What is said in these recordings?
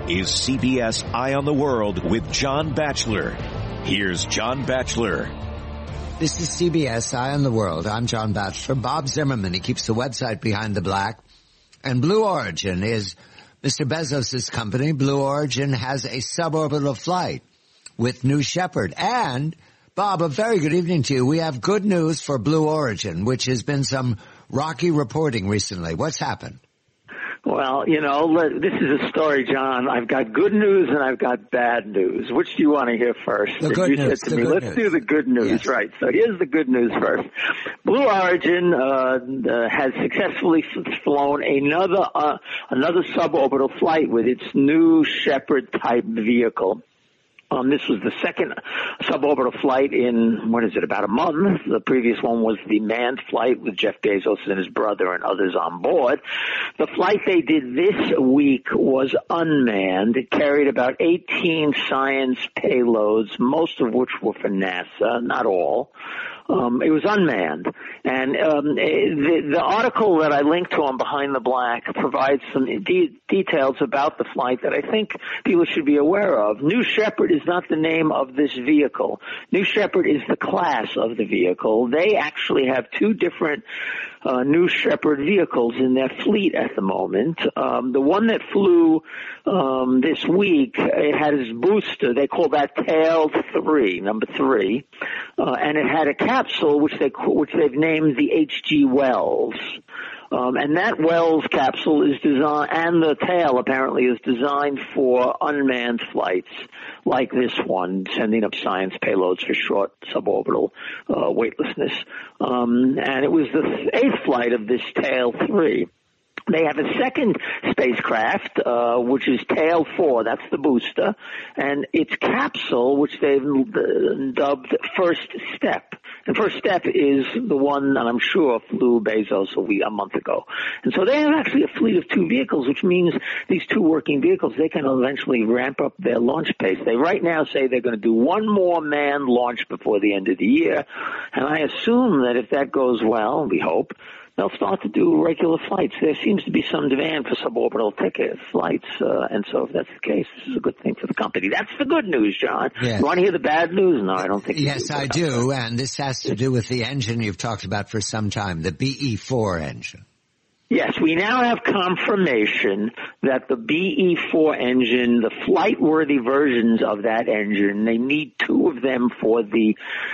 is CBS Eye on the World with John Batchelor. Here's John Batchelor. This is CBS Eye on the World. I'm John Batchelor. Bob Zimmerman, he keeps the website Behind the Black. And Blue Origin is Mr. Bezos' company. Blue Origin has a suborbital flight with New Shepard. And, Bob, a very good evening to you. We have good news for Blue Origin, which has been some rocky reporting recently. What's happened? Well, you know, this is a story, John. I've got good news and I've got bad news. Which do you want to hear first? The good news. You said to me, let's do the good news, yes. Right. So here's the good news first. Blue Origin has successfully flown another suborbital flight with its New Shepard type vehicle. This was the second suborbital flight in, about a month. The previous one was the manned flight with Jeff Bezos and his brother and others on board. The flight they did this week was unmanned. It carried about 18 science payloads, most of which were for NASA, not all. It was unmanned. And the article that I linked to on Behind the Black provides some details about the flight that I think people should be aware of. New Shepard is not the name of this vehicle. New Shepard is the class of the vehicle. They actually have two different New Shepard vehicles in their fleet at the moment. The one that flew this week, it had its booster. They call that Tail 3, number 3, and it had a capsule which they've named the H.G. Wells. And that Wells capsule is designed, and the tail apparently is designed for unmanned flights like this one, sending up science payloads for short suborbital weightlessness. And it was the 8th flight of this Tail 3. They have a second spacecraft, which is Tail 4, that's the booster, and its capsule, which they've dubbed First Step. And First Step is the one that I'm sure flew Bezos a month ago. And so they have actually a fleet of two vehicles, which means these two working vehicles, they can eventually ramp up their launch pace. They right now say they're going to do one more manned launch before the end of the year. And I assume that if that goes well, we hope, they'll start to do regular flights. There seems to be some demand for suborbital ticket flights, and so if that's the case, this is a good thing for the company. That's the good news, John. Yes. You want to hear the bad news? No, I don't think you do. Yes, I do, and this has to do with the engine you've talked about for some time, the BE-4 engine. Yes, we now have confirmation that the BE-4 engine, the flight-worthy versions of that engine, they need two of them for the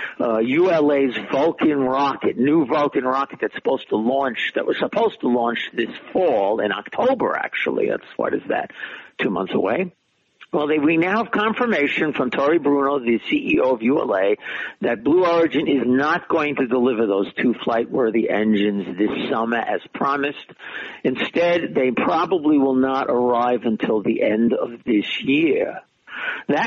ULA's Vulcan rocket, new Vulcan rocket that was supposed to launch this fall in October, actually. What is that, 2 months away? Well, we now have confirmation from Tory Bruno, the CEO of ULA, that Blue Origin is not going to deliver those two flight-worthy engines this summer as promised. Instead, they probably will not arrive until the end of this year. That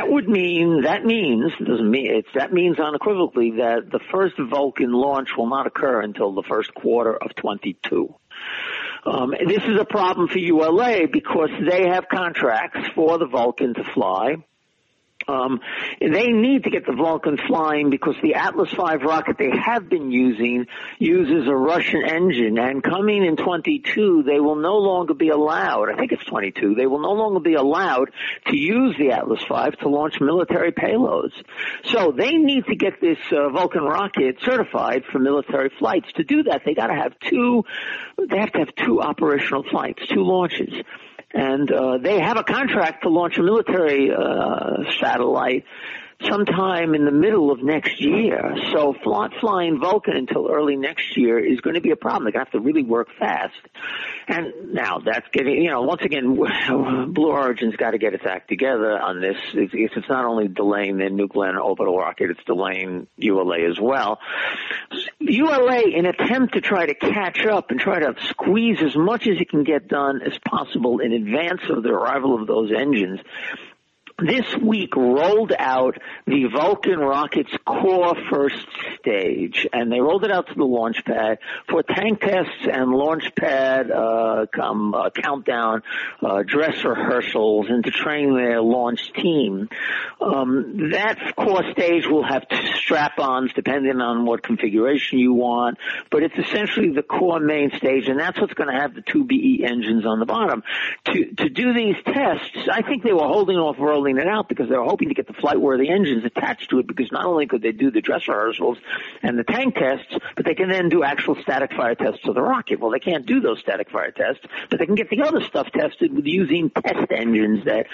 means unequivocally that the first Vulcan launch will not occur until the first quarter of 22. This is a problem for ULA because they have contracts for the Vulcan to fly. They need to get the Vulcan flying because the Atlas V rocket they have been using uses a Russian engine, and coming in 22, they will no longer be allowed, I think it's 22, they will no longer be allowed to use the Atlas V to launch military payloads. So they need to get this Vulcan rocket certified for military flights. To do that, they have to have two operational flights, two launches. And they have a contract to launch a military satellite sometime in the middle of next year. So flying Vulcan until early next year is going to be a problem. They're going to have to really work fast. And now that's getting, once again, Blue Origin's got to get its act together on this. It's not only delaying their New Glenn orbital rocket, it's delaying ULA as well. ULA, in an attempt to try to catch up and try to squeeze as much as it can get done as possible in advance of the arrival of those engines, this week rolled out the Vulcan rocket's core first stage, and they rolled it out to the launch pad for tank tests and launch pad countdown dress rehearsals and to train their launch team. That core stage will have strap-ons depending on what configuration you want, but it's essentially the core main stage, and that's what's going to have the two BE engines on the bottom. To do these tests, I think they were holding off rolling it out because they were hoping to get the flight-worthy engines attached to it, because not only could they do the dress rehearsals and the tank tests, but they can then do actual static fire tests of the rocket. Well, they can't do those static fire tests, but they can get the other stuff tested with using test engines that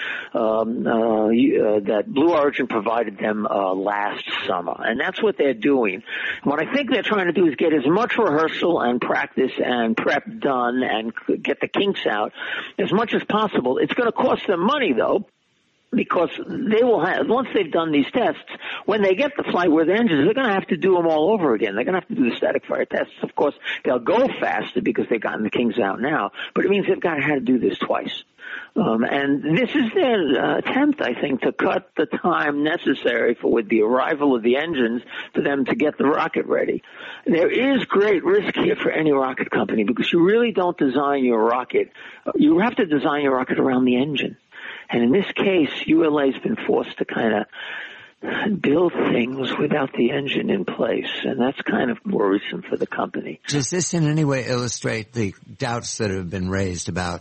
that Blue Origin provided them last summer, and that's what they're doing. What I think they're trying to do is get as much rehearsal and practice and prep done and get the kinks out as much as possible. It's going to cost them money, though, because they will have, once they've done these tests, when they get the flight-worthy engines, they're going to have to do them all over again. They're going to have to do the static fire tests. Of course, they'll go faster because they've gotten the kinks out now, but it means they've got to have to do this twice. And this is their attempt, I think, to cut the time necessary for with the arrival of the engines for them to get the rocket ready. There is great risk here for any rocket company because you really don't design your rocket. You have to design your rocket around the engine. And in this case, ULA's been forced to kind of build things without the engine in place, and that's kind of worrisome for the company. Does this in any way illustrate the doubts that have been raised about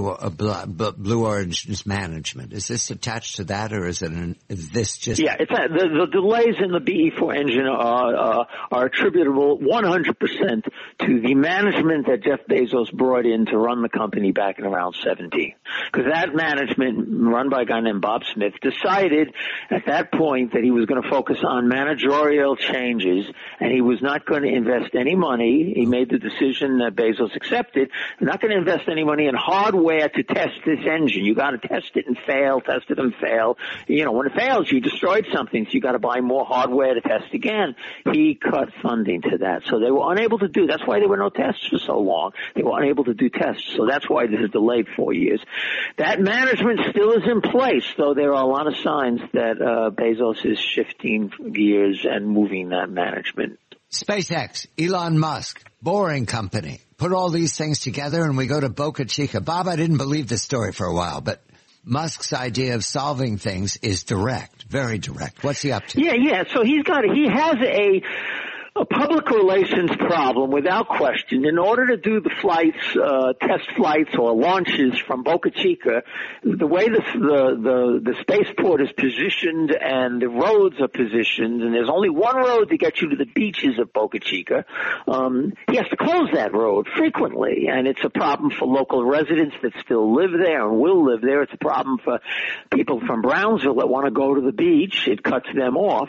Blue Origin's management? Is this attached to that, or is this just? Yeah, it's the delays in the BE-4 engine are attributable 100% to the management that Jeff Bezos brought in to run the company back in around 2017. Because that management, run by a guy named Bob Smith, decided at that point that he was going to focus on managerial changes, and he was not going to invest any money. He made the decision that Bezos accepted, not going to invest any money in hardware to test this engine. You got to test it and fail, test it and fail. You know, when it fails, you destroyed something, so you got to buy more hardware to test again. He cut funding to that, so they were unable to do. That's why there were no tests for so long. They were unable to do tests, so that's why this is delayed 4 years. That management still is in place, though there are a lot of signs that Bezos is shifting gears and moving that management. SpaceX, Elon Musk, Boring Company. Put all these things together and we go to Boca Chica. Bob, I didn't believe this story for a while, but Musk's idea of solving things is direct, very direct. What's he up to? Yeah. So he has a public relations problem without question. In order to do the flights, test flights or launches from Boca Chica, the way the spaceport is positioned and the roads are positioned, and there's only one road to get you to the beaches of Boca Chica, he has to close that road frequently, and it's a problem for local residents that still live there and will live there. It's a problem for people from Brownsville that want to go to the beach. It cuts them off.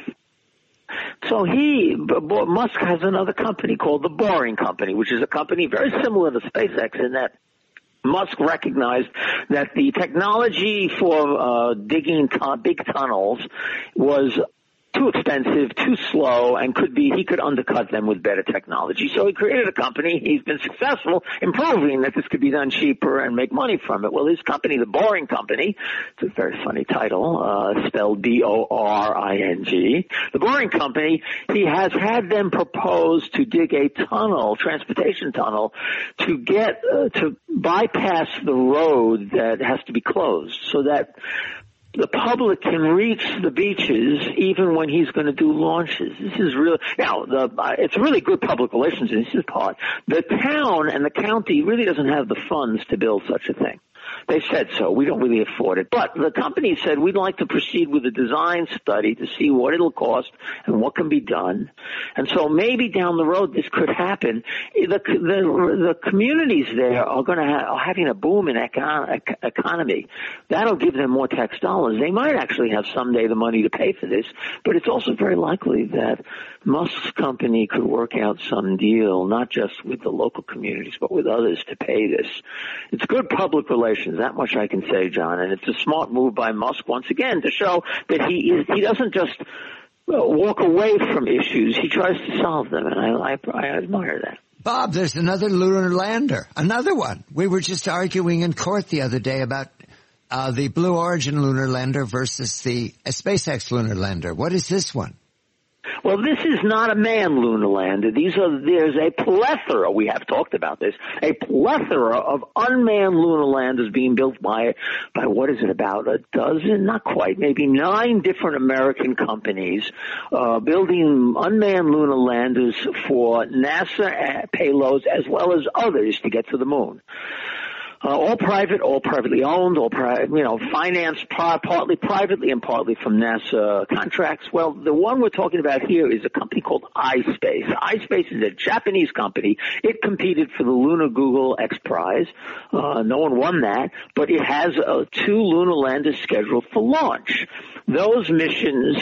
So Musk has another company called the Boring Company, which is a company very similar to SpaceX in that Musk recognized that the technology for digging big tunnels was too expensive, too slow, and he could undercut them with better technology. So he created a company. He's been successful in proving that this could be done cheaper and make money from it. Well, his company, the Boring Company, it's a very funny title, spelled Boring. The Boring Company, he has had them propose to dig a tunnel, transportation tunnel, to get to bypass the road that has to be closed, so that the public can reach the beaches even when he's going to do launches. This is real. Now, it's really good public relations in his part. The town and the county really doesn't have the funds to build such a thing. They said so. We don't really afford it. But the company said we'd like to proceed with a design study to see what it'll cost and what can be done. And so maybe down the road this could happen. The communities there are having a boom in economy. That'll give them more tax dollars. They might actually have someday the money to pay for this, but it's also very likely that Musk's company could work out some deal, not just with the local communities, but with others to pay this. It's good public relations, that much I can say, John, and it's a smart move by Musk once again to show that he doesn't just walk away from issues. He tries to solve them, and I admire that. Bob, there's another lunar lander, another one. We were just arguing in court the other day about the Blue Origin lunar lander versus the SpaceX lunar lander. What is this one? Well, this is not a manned lunar lander. There's a plethora, we have talked about this, a plethora of unmanned lunar landers being built by what is it, about a dozen, not quite, maybe 9 different American companies, building unmanned lunar landers for NASA payloads as well as others to get to the moon. All private, all privately owned, financed partly privately and partly from NASA contracts. Well, the one we're talking about here is a company called iSpace. iSpace is a Japanese company. It competed for the Lunar Google X Prize. No one won that, but it has 2 lunar landers scheduled for launch. Those missions,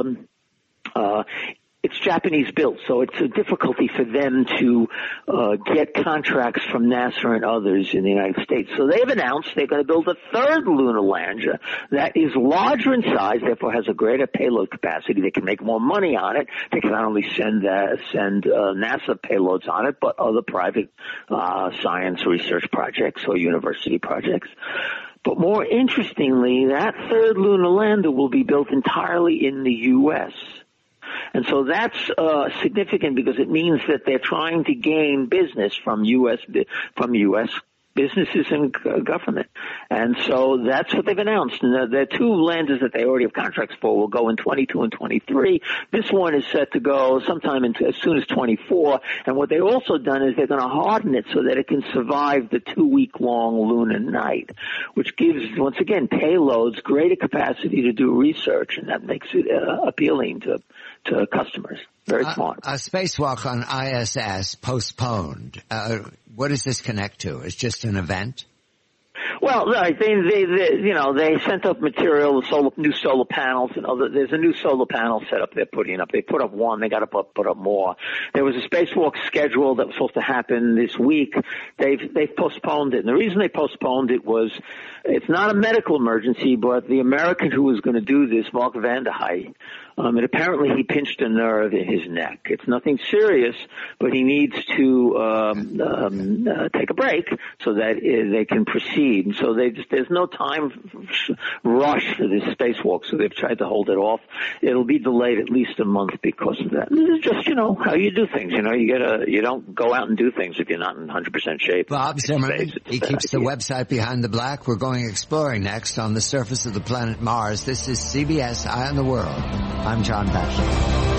it's Japanese built, so it's a difficulty for them to get contracts from NASA and others in the United States. So they've announced they're going to build a 3rd lunar lander that is larger in size, therefore has a greater payload capacity. They can make more money on it. They can not only send NASA payloads on it, but other private science research projects or university projects. But more interestingly, that 3rd lunar lander will be built entirely in the U.S., and so that's significant because it means that they're trying to gain business from U.S. businesses and government. And so that's what they've announced. And the 2 landers that they already have contracts for will go in 22 and 23. This one is set to go sometime as soon as 24. And what they've also done is they're going to harden it so that it can survive the 2-week-long lunar night, which gives, once again, payloads greater capacity to do research, and that makes it appealing to customers. Very smart. A spacewalk on ISS postponed. What does this connect to? It's just an event? Well, they sent up material, new solar panels, and there's a new solar panel set up they're putting up. They put up one, they got to put up more. There was a spacewalk schedule that was supposed to happen this week. They've postponed it. And the reason they postponed it was it's not a medical emergency, but the American who was going to do this, Mark Vande Hei, and apparently he pinched a nerve in his neck. It's nothing serious, but he needs to take a break so that they can proceed. So there's no time rush for this spacewalk, so they've tried to hold it off. It'll be delayed at least a month because of that. This is just, how you do things. You don't go out and do things if you're not in 100% shape. Bob Zimmerman, he keeps the website Behind the Black. We're going exploring next on the surface of the planet Mars. This is CBS Eye on the World. I'm John Batchelor.